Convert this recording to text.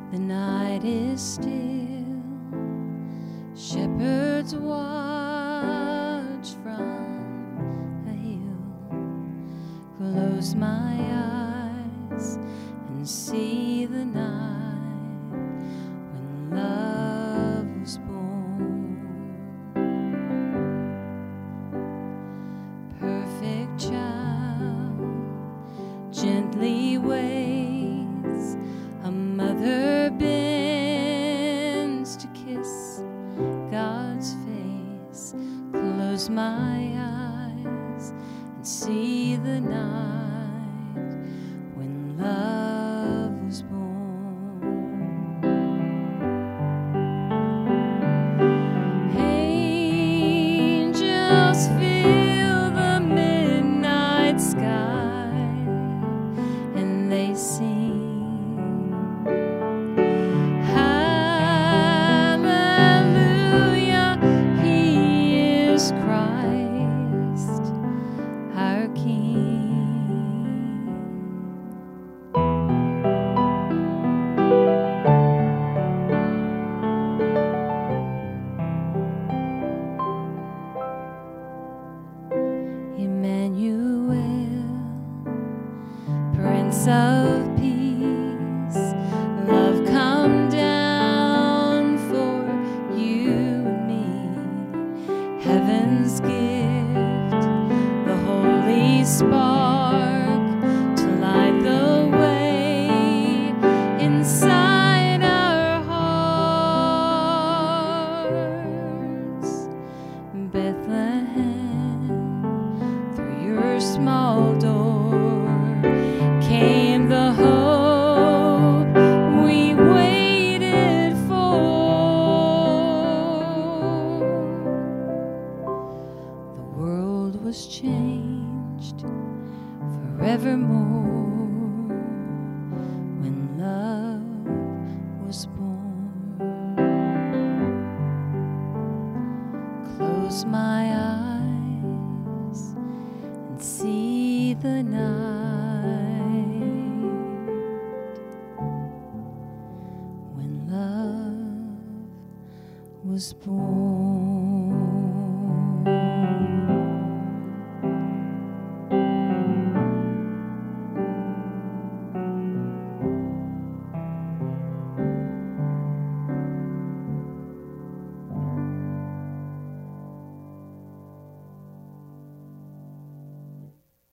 The night is still, shepherds watch from a hill. Close my eyes and see the night when love was born. Perfect child, gently waits, a mother bends to kiss God's face. Close my eyes and see the night when love was born. Angels fill the midnight sky and they sing, hallelujah, he is Christ, our King. Emmanuel, Prince of Peace, love come down for you and me. Heaven's gift, the holy spark to light the way inside our hearts. Bethlehem, through your small door came the hope we waited for. The world was changed forevermore when love was born. Close my eyes and see the night when love was born.